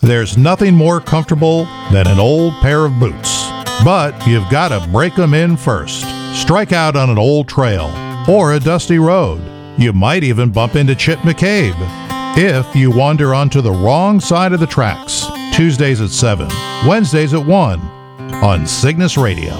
There's nothing more comfortable than an old pair of boots. But you've got to break them in first. Strike out on an old trail or a dusty road. You might even bump into Chip McCabe if you wander onto the wrong side of the tracks. Tuesdays at 7, Wednesdays at 1 on Cygnus Radio.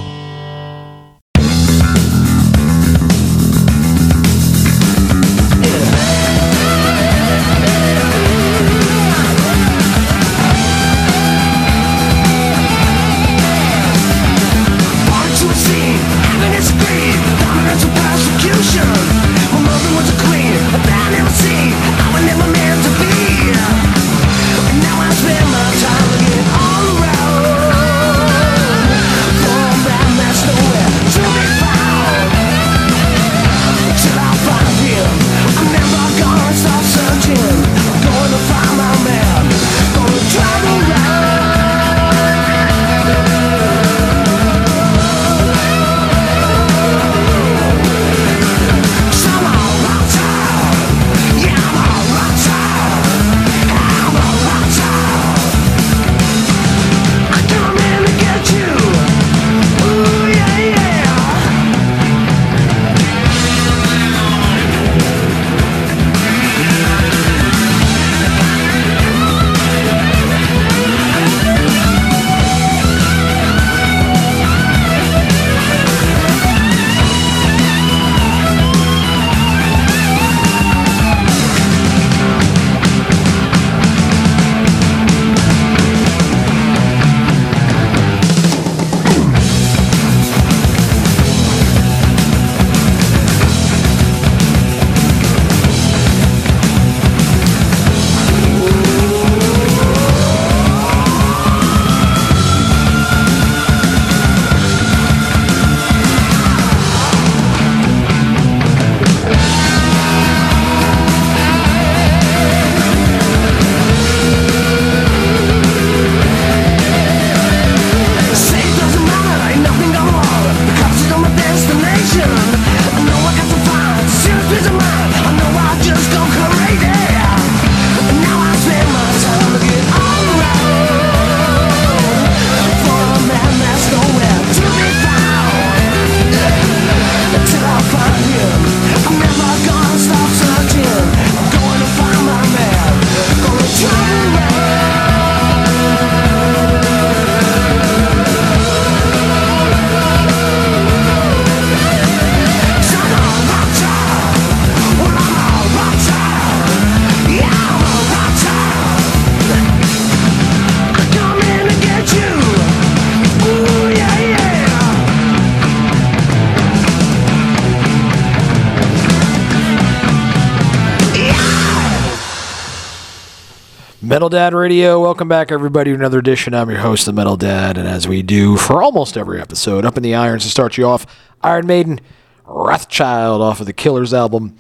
Metal Dad Radio, welcome back everybody to another edition. I'm your host, the Metal Dad, and as we do for almost every episode, Up in the Irons to start you off, Iron Maiden, Wrathchild off of the Killers album,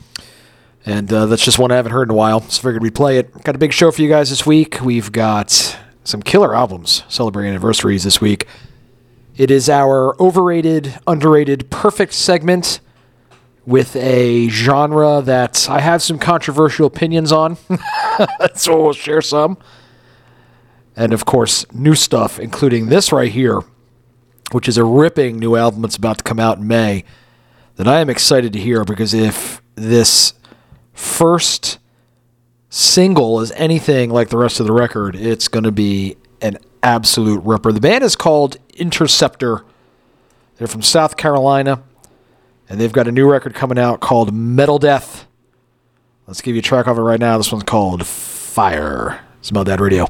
and that's just one I haven't heard in a while, so figured we'd play it. Got a big show for you guys this week. We've got some killer albums celebrating anniversaries this week. It is our overrated, underrated, perfect segment with a genre that I have some controversial opinions on. So we'll share some. And of course, new stuff, including this right here, which is a ripping new album that's about to come out in May, that I am excited to hear, because if this first single is anything like the rest of the record, it's going to be an absolute ripper. The band is called Interceptor. They're from South Carolina. And they've got a new record coming out called Metal Death. Let's give you a track of it right now. This one's called Fire. It's Metal Dad Radio.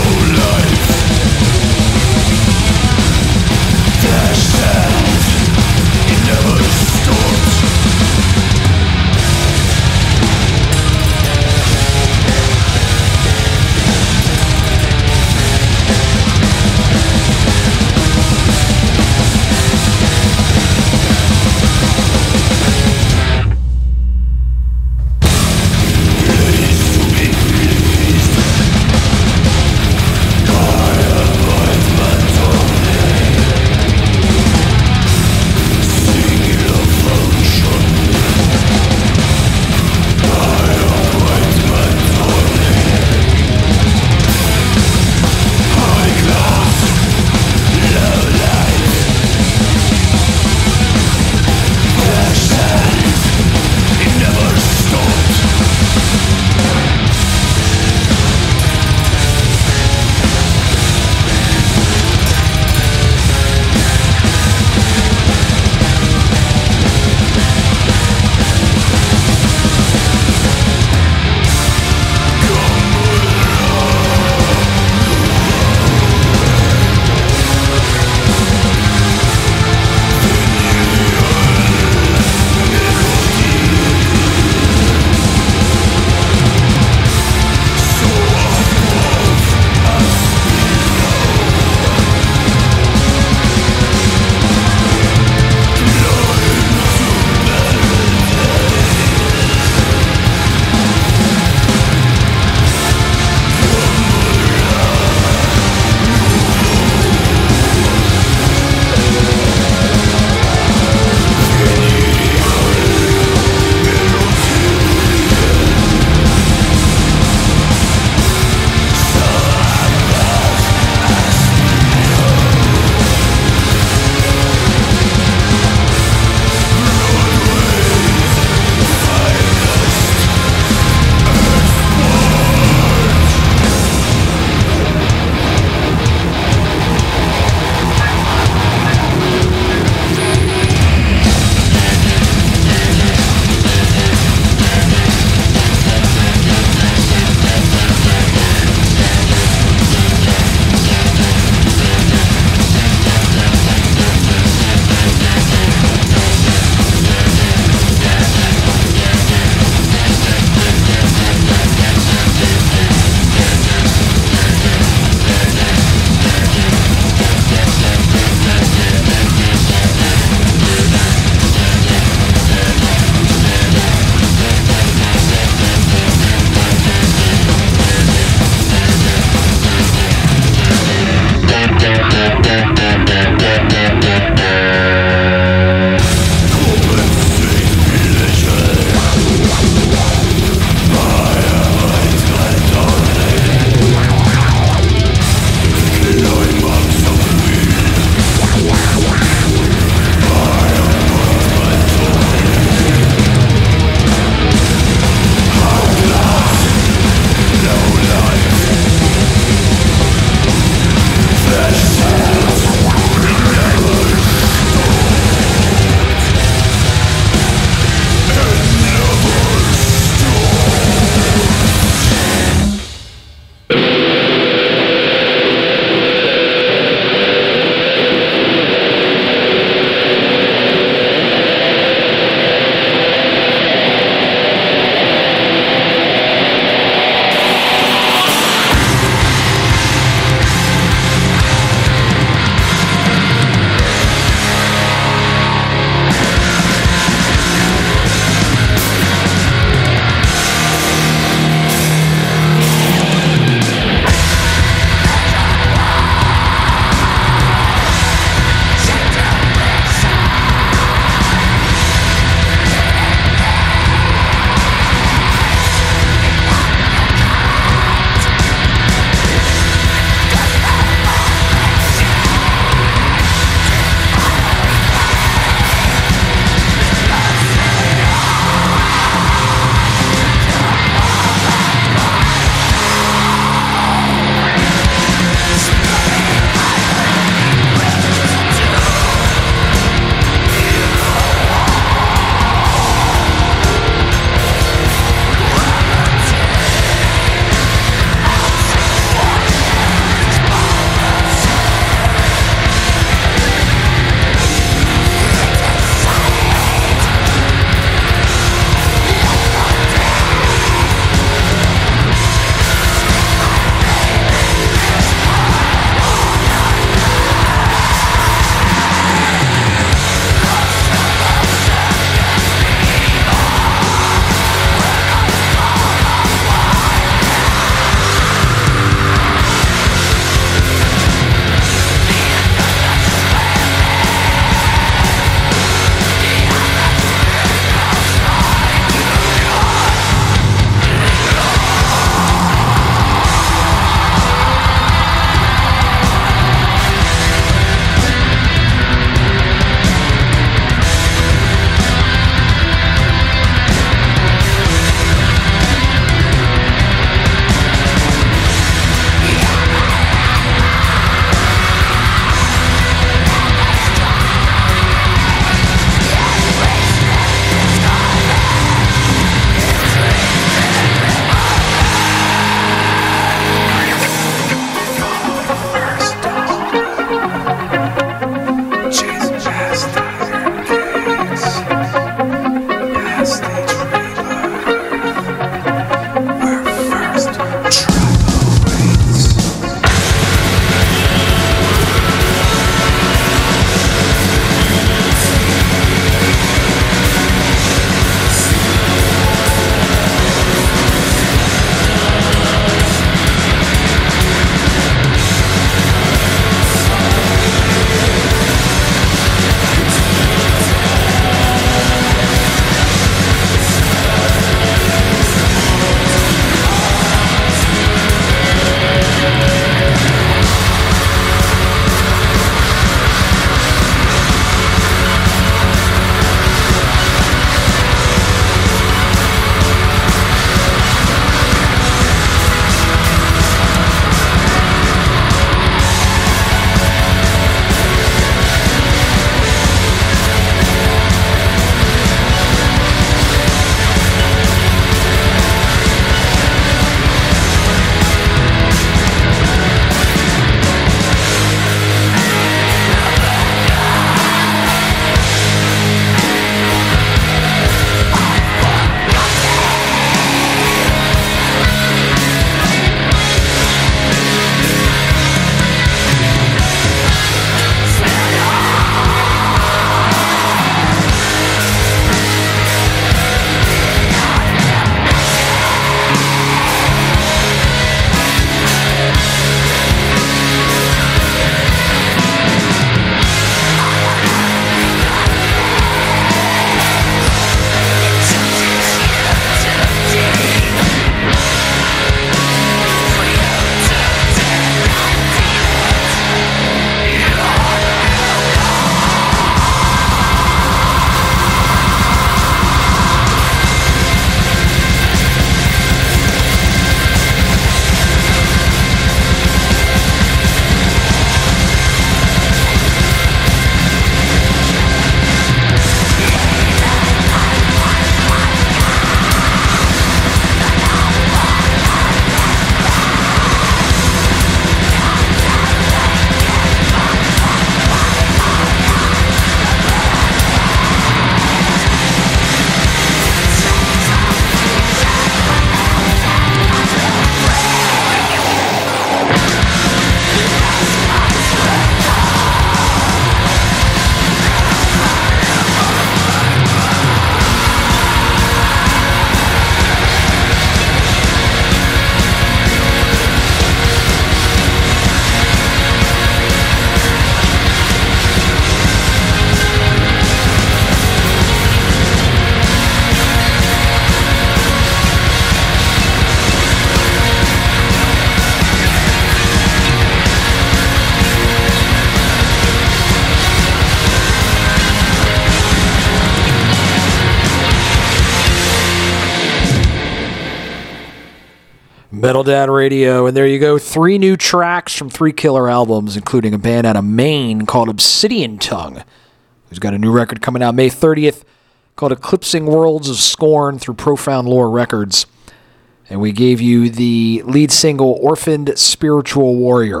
Metal Dad Radio, and there you go. 3 new tracks from 3 killer albums, including a band out of Maine called Obsidian Tongue, who's got a new record coming out May 30th called Eclipsing Worlds of Scorn through Profound Lore Records. And we gave you the lead single, Orphaned Spiritual Warrior,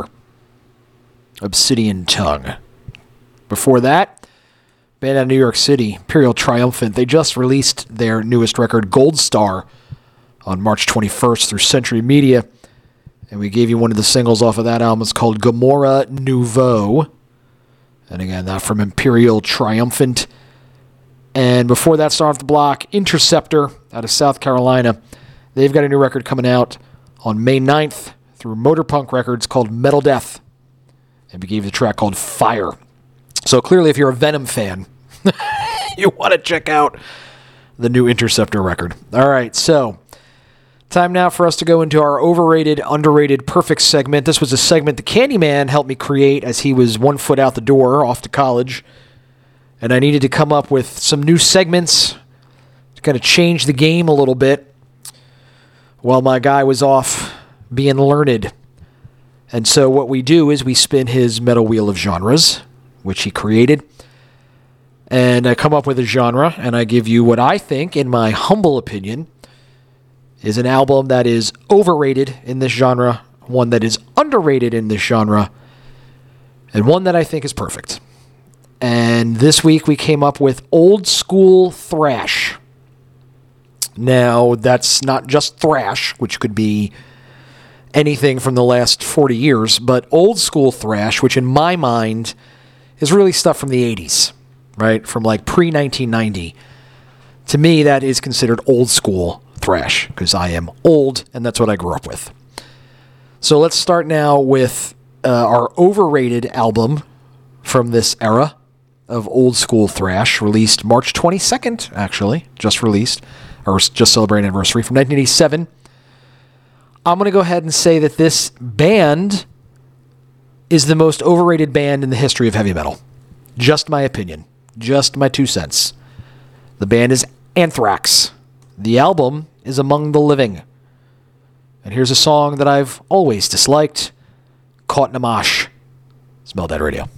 Obsidian Tongue. Before that, band out of New York City, Imperial Triumphant. They just released their newest record, Gold Star, on March 21st through Century Media. And we gave you one of the singles off of that album. It's called Gomorrah Nouveau. And again, that from Imperial Triumphant. And before that, start off the block, Interceptor out of South Carolina. They've got a new record coming out on May 9th through Motorpunk Records called Metal Death. And we gave you the track called Fire. So clearly, if you're a Venom fan, you want to check out the new Interceptor record. All right, so time now for us to go into our overrated, underrated, perfect segment. This was a segment the Candyman helped me create as he was 1 foot out the door off to college. And I needed to come up with some new segments to kind of change the game a little bit while my guy was off being learned. And so what we do is we spin his metal wheel of genres, which he created. And I come up with a genre, and I give you what I think, in my humble opinion, is an album that is overrated in this genre, one that is underrated in this genre, and one that I think is perfect. And this week we came up with old school thrash. Now, that's not just thrash, which could be anything from the last 40 years, but old school thrash, which in my mind is really stuff from the 80s, right? From like pre-1990. To me, that is considered old school thrash, because I am old, and that's what I grew up with. So let's start now with our overrated album from this era of old school thrash, released March 22nd, actually, just released, or just celebrating anniversary, from 1987. I'm going to go ahead and say that this band is the most overrated band in the history of heavy metal. Just my opinion. Just my 2 cents. The band is Anthrax. The album is Among the Living. And here's a song that I've always disliked, Caught in a Mosh. Smell That Radio.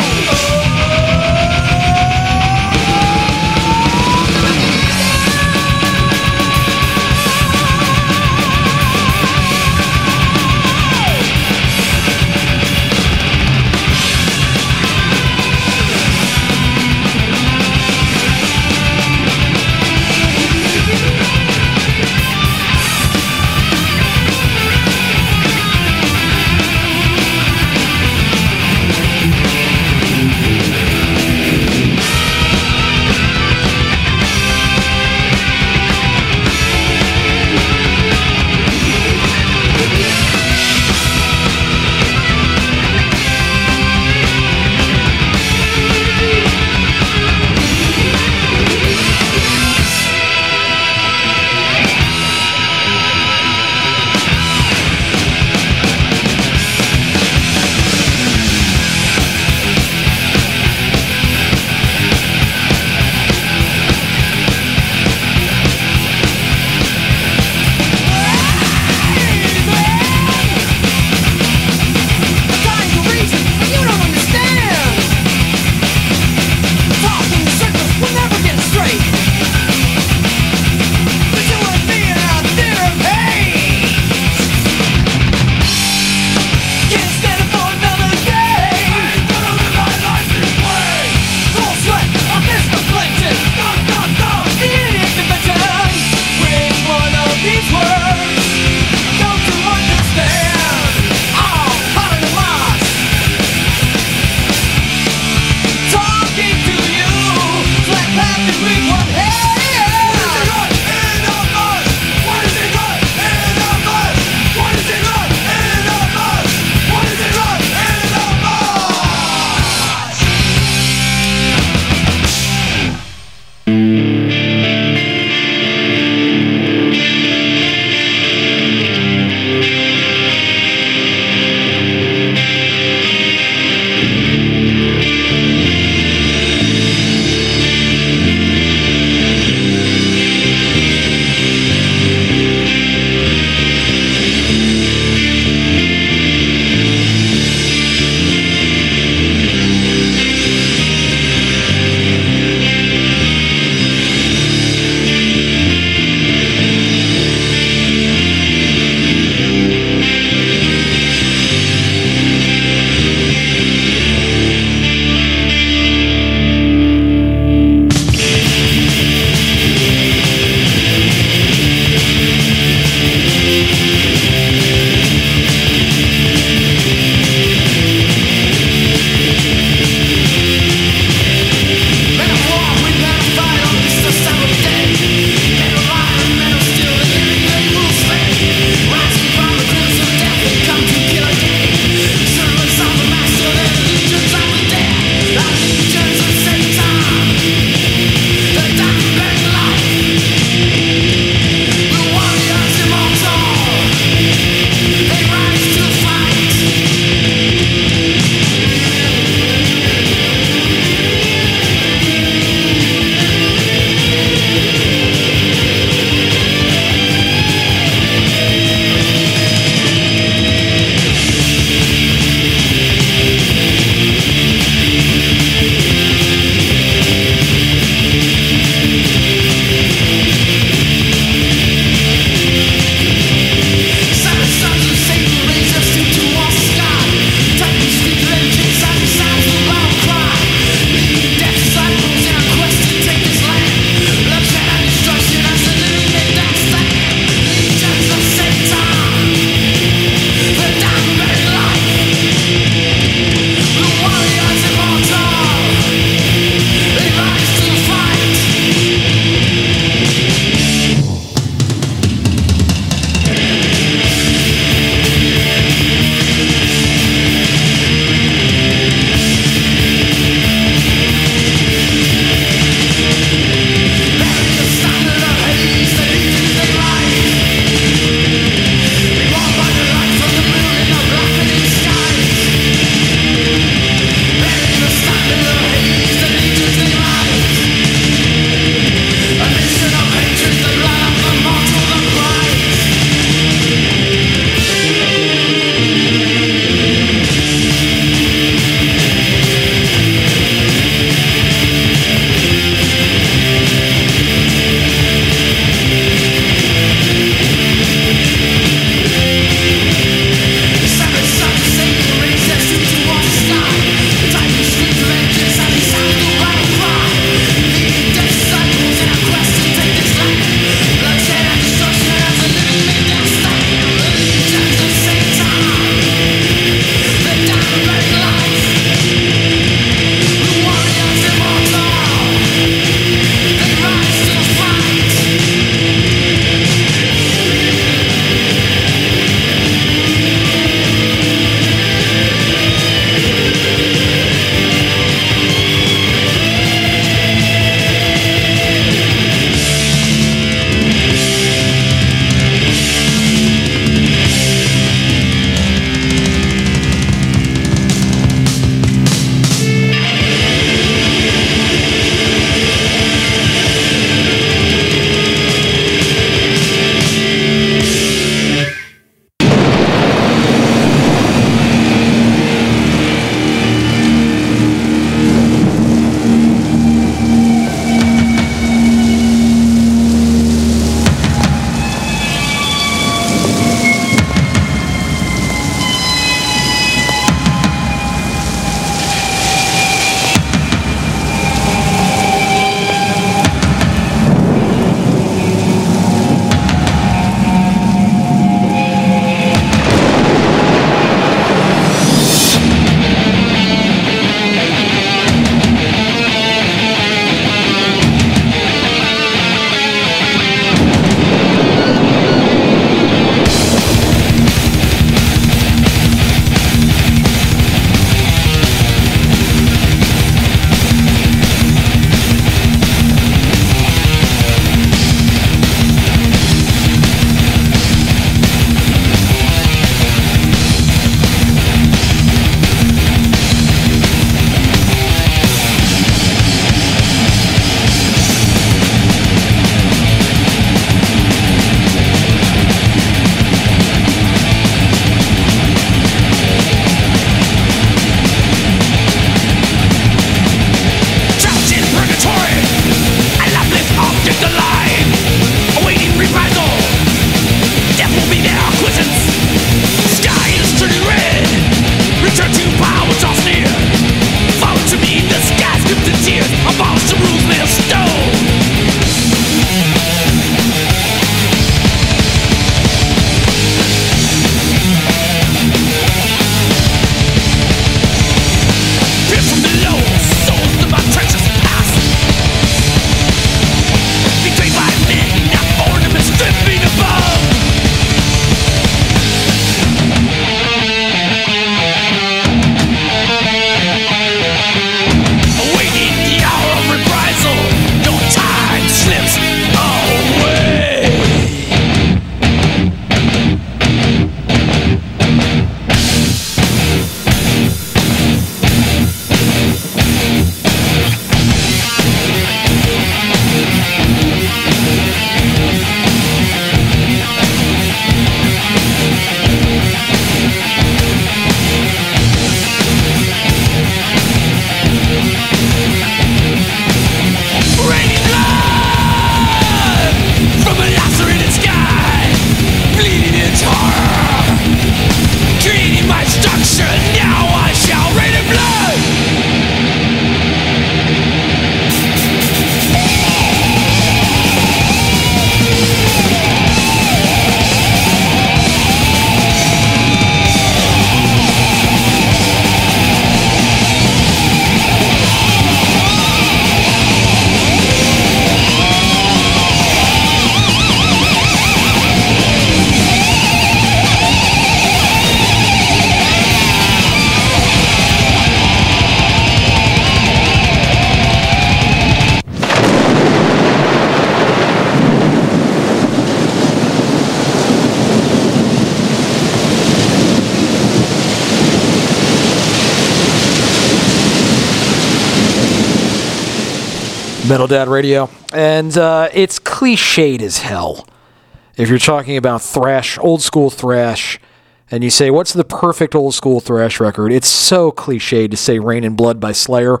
Metal Dad Radio. And it's cliched as hell. If you're talking about thrash, old school thrash, and you say, what's the perfect old school thrash record? It's so cliched to say Rain and Blood by Slayer.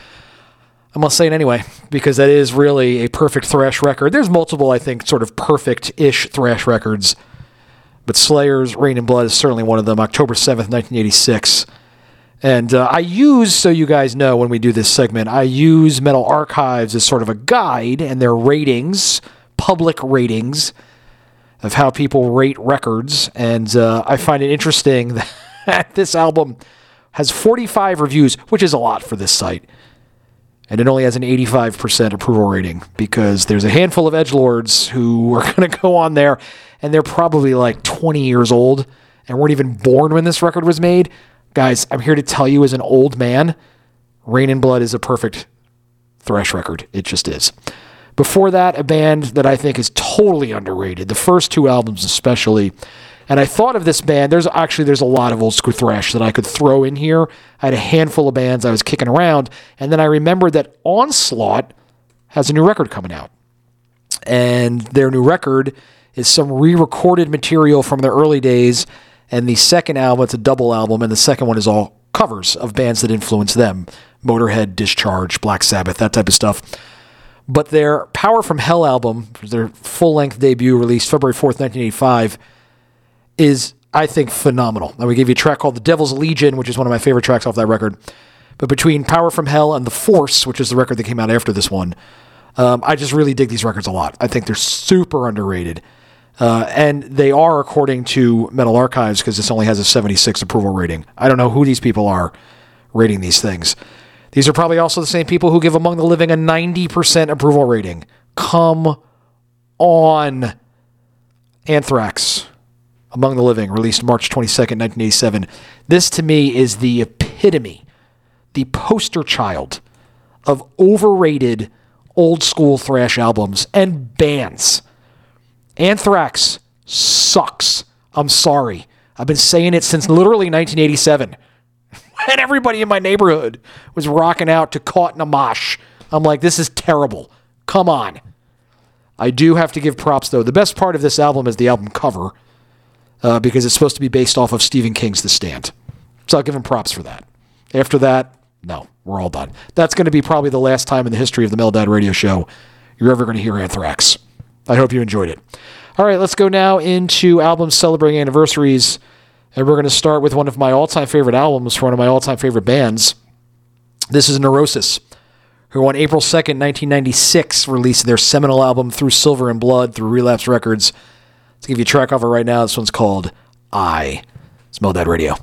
I'm going to say it anyway, because that is really a perfect thrash record. There's multiple, I think, sort of perfect-ish thrash records, but Slayer's Rain and Blood is certainly one of them, October 7th, 1986. And I use, so you guys know when we do this segment, I use Metal Archives as sort of a guide and their ratings, public ratings, of how people rate records. And I find it interesting that this album has 45 reviews, which is a lot for this site. And it only has an 85% approval rating because there's a handful of edgelords who are going to go on there and they're probably like 20 years old and weren't even born when this record was made. Guys, I'm here to tell you as an old man, Rain and Blood is a perfect thrash record. It just is. Before that, a band that I think is totally underrated, the first two albums especially. And I thought of this band, there's a lot of old school thrash that I could throw in here. I had a handful of bands I was kicking around, and then I remembered that Onslaught has a new record coming out. And their new record is some re-recorded material from their early days, and the second album, it's a double album, and the second one is all covers of bands that influenced them. Motorhead, Discharge, Black Sabbath, that type of stuff. But their Power from Hell album, their full-length debut released February 4th, 1985, is, I think, phenomenal. Now, we gave you a track called The Devil's Legion, which is one of my favorite tracks off that record. But between Power from Hell and The Force, which is the record that came out after this one, I just really dig these records a lot. I think they're super underrated. And they are, according to Metal Archives, because this only has a 76 approval rating. I don't know who these people are rating these things. These are probably also the same people who give Among the Living a 90% approval rating. Come on. Anthrax. Among the Living, released March 22nd, 1987. This, to me, is the epitome, the poster child of overrated old-school thrash albums and bands. Anthrax sucks. I'm sorry. I've been saying it since literally 1987. And everybody in my neighborhood was rocking out to Caught in a Mosh. I'm like, this is terrible. Come on. I do have to give props, though. The best part of this album is the album cover. Because it's supposed to be based off of Stephen King's The Stand. So I'll give him props for that. After that, no, we're all done. That's going to be probably the last time in the history of the Metal Dad Radio Show you're ever going to hear Anthrax. I hope you enjoyed it. All right, let's go now into albums celebrating anniversaries. And we're going to start with one of my all-time favorite albums for one of my all-time favorite bands. This is Neurosis, who on April 2nd, 1996, released their seminal album Through Silver and Blood through Relapse Records. Let's give you a track off it right now. This one's called I. It's Metal Dad Radio.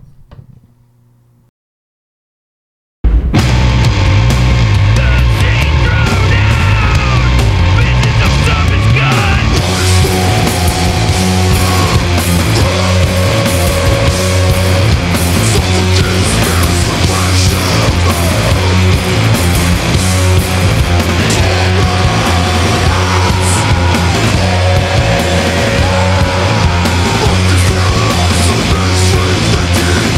That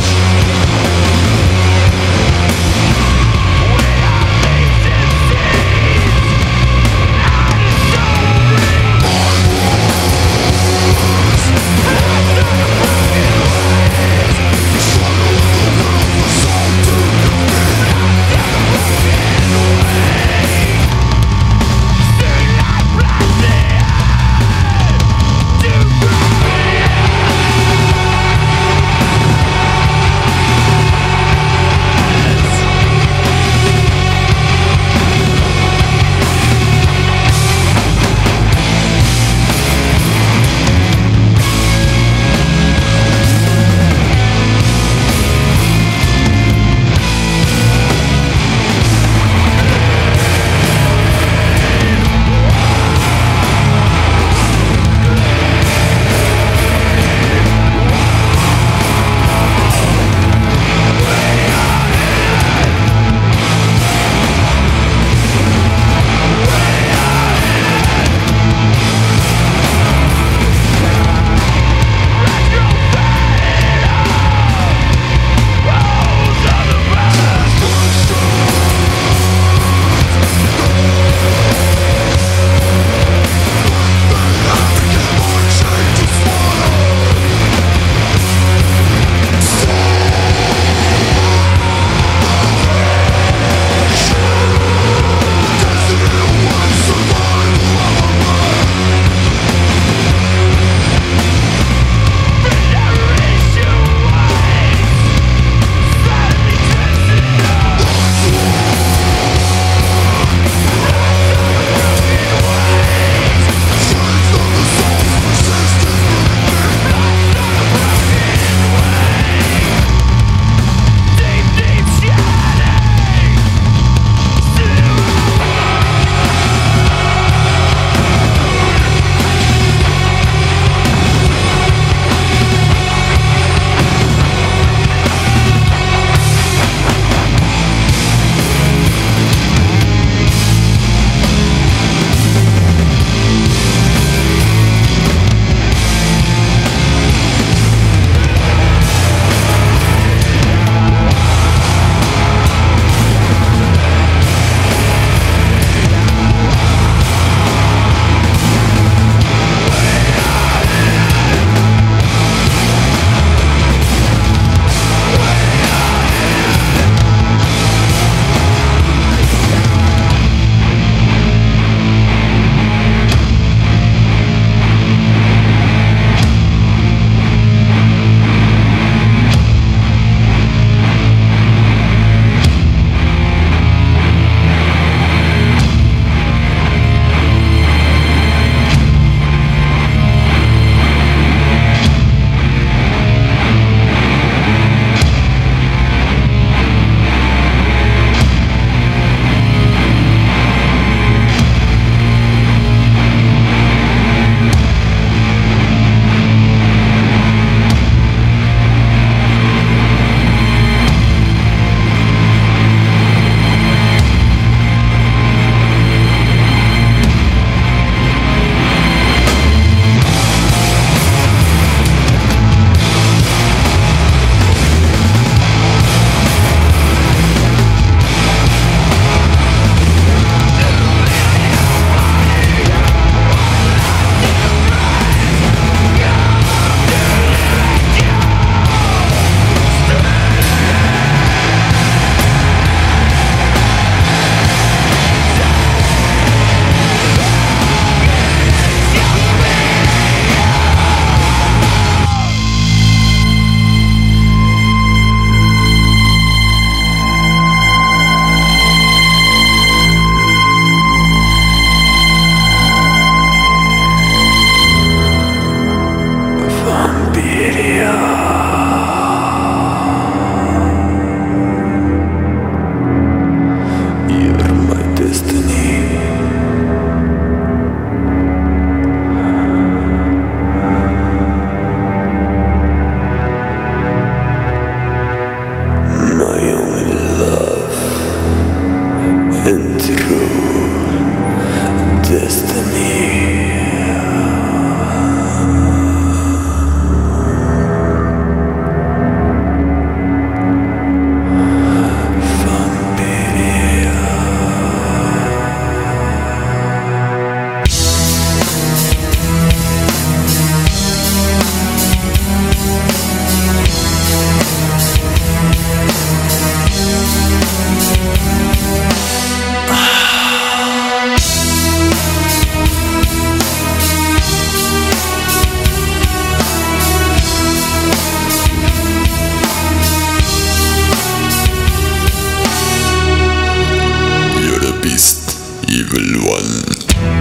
evil one.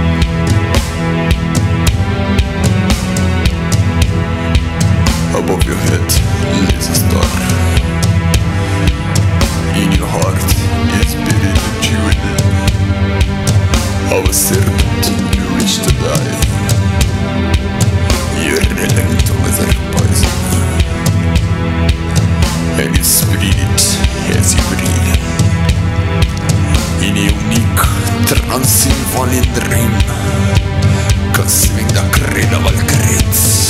Above your head lies a star. In your heart is buried a jewel of a serpent you wish to die. You're linked with her poison, and you spread it as you breathe. In a unique Transylvanian dream, consuming the creed of all creeds.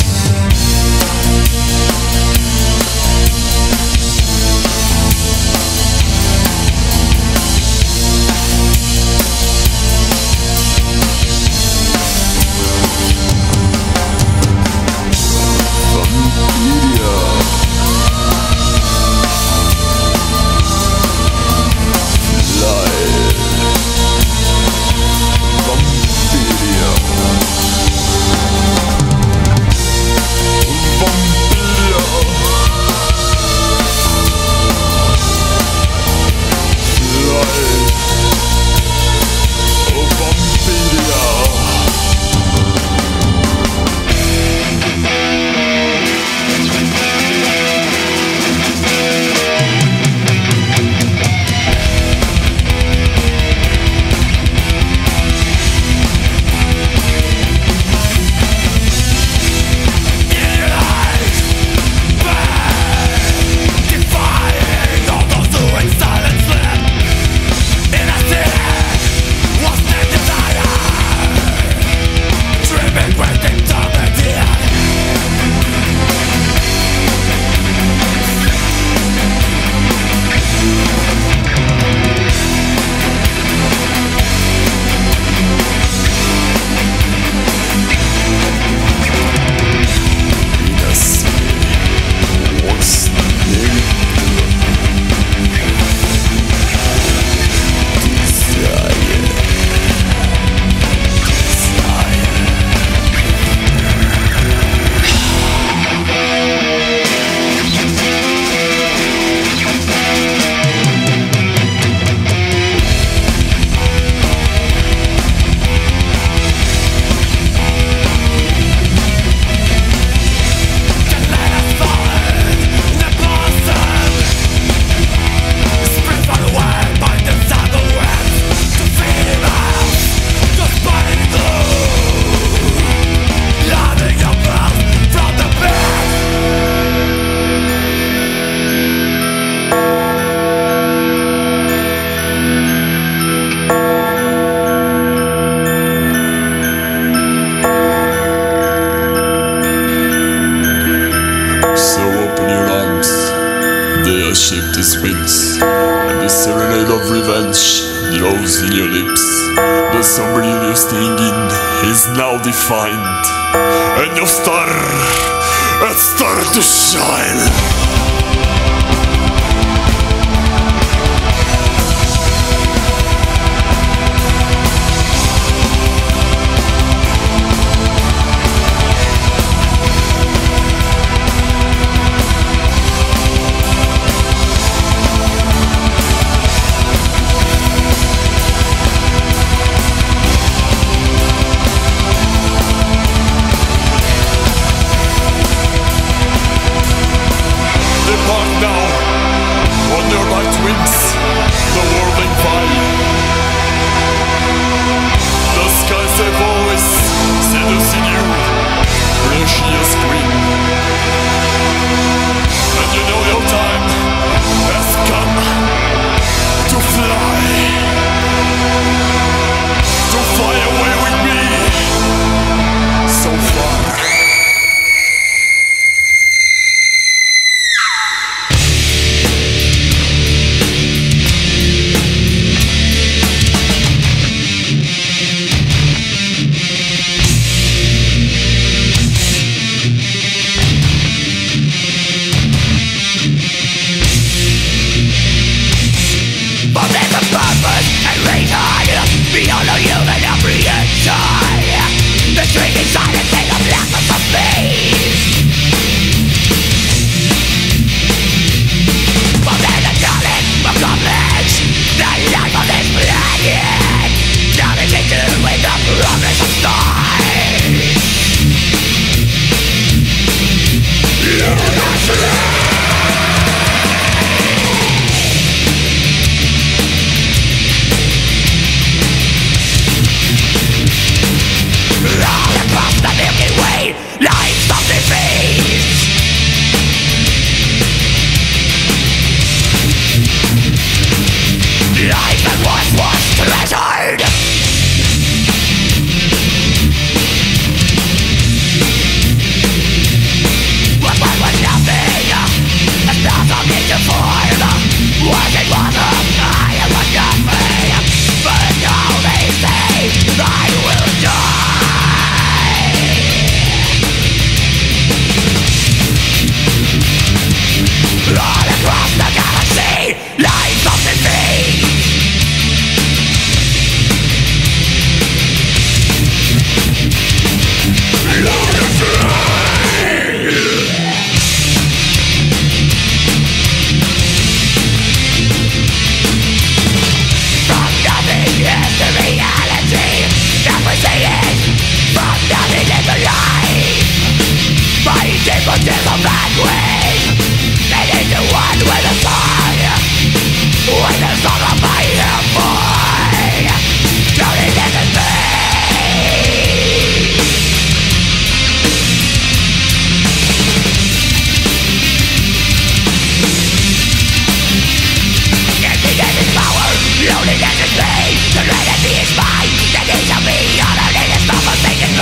Defined, and your star, it started to shine. treasured. What was nothing, it's not something to form. Was it one of I was nothing, but now they say I will die. All across the galaxy lies something fate. From nothing is the reality that we see it. From nothing is the life. My deeper is a language. It is the one with the sun. With the song of my boy. Don't it listen to me. Emptiness is power, loneliness is pain. Serenity is mine, the needs of me are the latest conversation.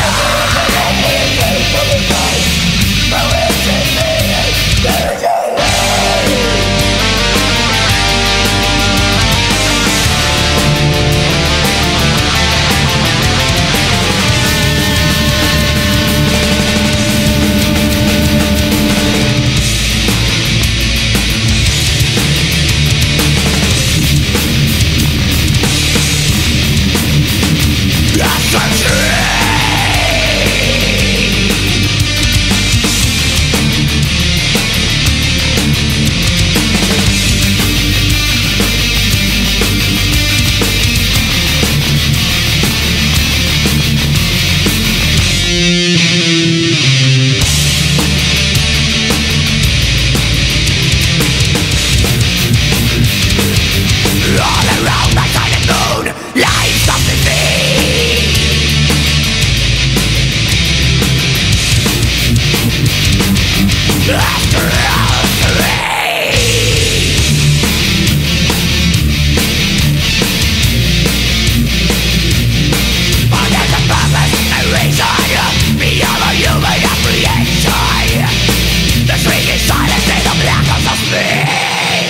All around the silent moon lies something big. Astral terrain. But there's a purpose, a reason beyond the human apprehension. The shrinking silence in the blackness of space.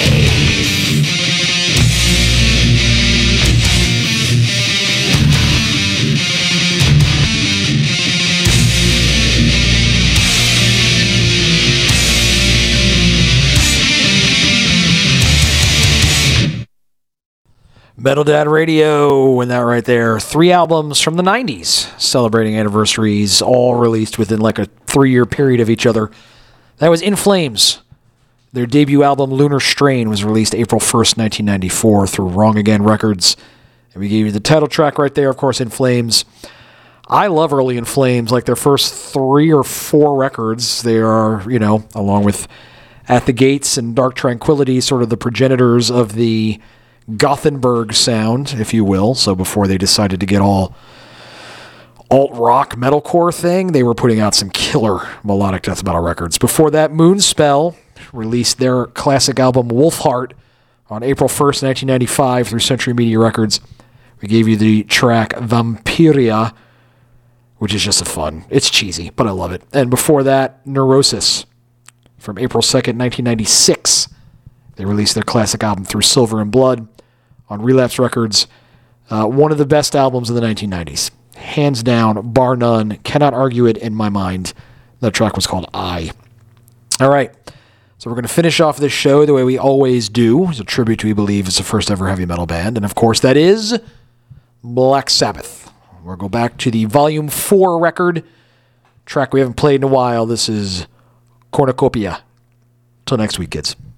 Metal Dad Radio, and that right there. 3 albums from the 90s, celebrating anniversaries, all released within like a 3-year period of each other. That was In Flames. Their debut album, Lunar Strain, was released April 1st, 1994 through Wrong Again Records. And we gave you the title track right there, of course, In Flames. I love early In Flames, like their first 3 or 4 records. They are, you know, along with At the Gates and Dark Tranquillity, sort of the progenitors of the Gothenburg sound, if you will. So before they decided to get all alt-rock metalcore thing, they were putting out some killer melodic death metal records. Before that, Moonspell released their classic album Wolfheart on April 1st, 1995 through Century Media Records. We gave you the track Vampiria, which is just a fun. It's cheesy, but I love it. And before that, Neurosis from April 2nd, 1996. They released their classic album Through Silver and Blood on Relapse Records. One of the best albums of the 1990s. Hands down, bar none. Cannot argue it in my mind. That track was called I. All right. So we're going to finish off this show the way we always do. It's a tribute to We Believe is the first ever heavy metal band. And of course, that is Black Sabbath. We'll go back to the Volume 4 record. Track we haven't played in a while. This is Cornucopia. Till next week, kids.